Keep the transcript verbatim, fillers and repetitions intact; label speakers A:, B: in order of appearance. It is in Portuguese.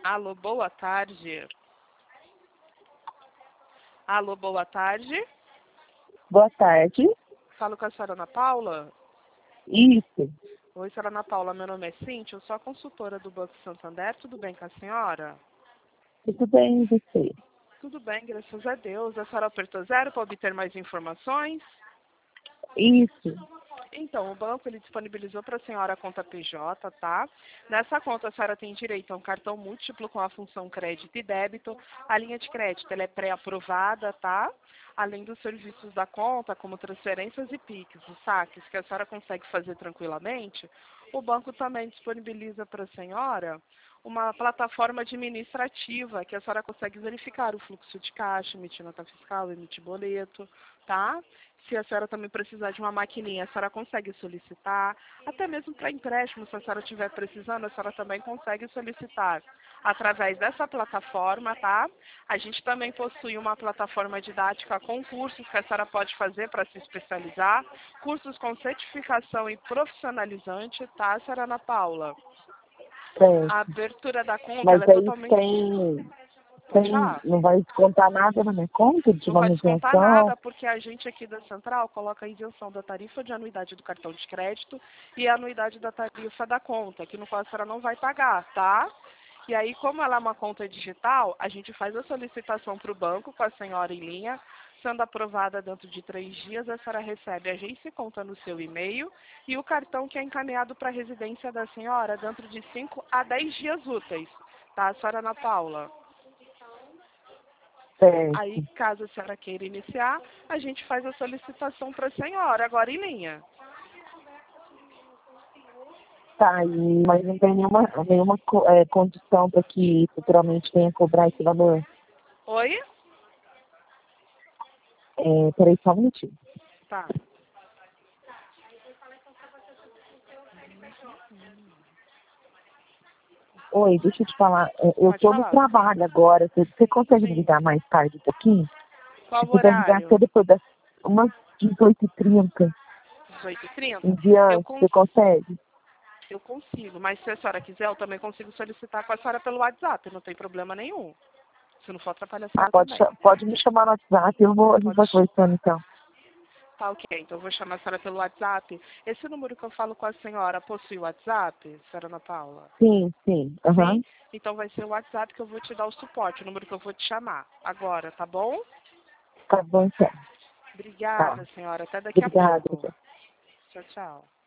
A: Alô, boa tarde. Alô, boa tarde.
B: Boa tarde.
A: Falo com a senhora Ana Paula?
B: Isso.
A: Oi, senhora Ana Paula, meu nome é Cíntia, eu sou a consultora do Banco Santander, tudo bem com a senhora?
B: Tudo bem, e você?
A: Tudo bem, graças a Deus. A senhora apertou zero para obter mais informações?
B: Isso.
A: Então, o banco ele disponibilizou para a senhora a conta P J, tá? Nessa conta a senhora tem direito a um cartão múltiplo com a função crédito e débito. A linha de crédito ela é pré-aprovada, tá? Além dos serviços da conta, como transferências e Pix, os saques, que a senhora consegue fazer tranquilamente, o banco também disponibiliza para a senhora uma plataforma administrativa que a senhora consegue verificar o fluxo de caixa, emitir nota fiscal, emitir boleto, tá? Se a senhora também precisar de uma maquininha, a senhora consegue solicitar. Até mesmo para empréstimo, se a senhora estiver precisando, a senhora também consegue solicitar através dessa plataforma, tá? A gente também possui uma plataforma didática com cursos que a senhora pode fazer para se especializar, cursos com certificação e profissionalizante, tá, senhora Ana Paula?
B: Certo.
A: A abertura da conta
B: Mas
A: ela é
B: aí
A: totalmente...
B: tem,
A: Pode
B: tem.
A: falar?
B: Não vai descontar nada na minha conta de
A: Não vai descontar
B: manutenção?
A: nada, porque a gente aqui da Central coloca a isenção da tarifa de anuidade do cartão de crédito e a anuidade da tarifa da conta, que no qual a senhora não vai pagar, tá? E aí, como ela é uma conta digital, a gente faz a solicitação para o banco com a senhora em linha, sendo aprovada dentro de três dias, a senhora recebe a agência e conta no seu e-mail e o cartão que é encaminhado para a residência da senhora dentro de cinco a dez dias úteis, tá, senhora Ana Paula? Aí,
B: Certo.
A: caso a senhora queira iniciar, a gente faz a solicitação para a senhora, agora em linha.
B: Tá aí, mas não tem nenhuma, nenhuma co- é, condição para que futuramente venha cobrar esse valor?
A: Oi?
B: É, peraí só um minutinho.
A: Tá.
B: Oi, deixa eu te falar. é, Eu
A: Pode
B: tô no
A: falar.
B: trabalho agora. Você, você consegue me
A: Sim.
B: ligar mais tarde um pouquinho?
A: Qual
B: Se
A: o
B: puder ligar
A: horário?
B: até depois das umas dezoito e trinta,
A: dezoito e trinta?
B: um dia
A: Eu,
B: antes,
A: cons
B: você consegue?
A: eu consigo, mas se a senhora quiser, eu também consigo solicitar com a senhora pelo WhatsApp, não tem problema nenhum. Se não for atrapalhar a
B: Ah,
A: senhora
B: pode,
A: também.
B: cha- pode me chamar no WhatsApp, eu vou, a gente
A: Pode.
B: vai conversando então.
A: Tá ok, então eu vou chamar a senhora pelo WhatsApp. Esse número que eu falo com a senhora possui WhatsApp, senhora Ana Paula?
B: Sim, sim, aham.
A: Sim? Então vai ser o WhatsApp que eu vou te dar o suporte, o número que eu vou te chamar agora, tá bom?
B: Tá bom então. Tá.
A: Obrigada, senhora. Até daqui a
B: Obrigada.
A: pouco. Tchau, tchau.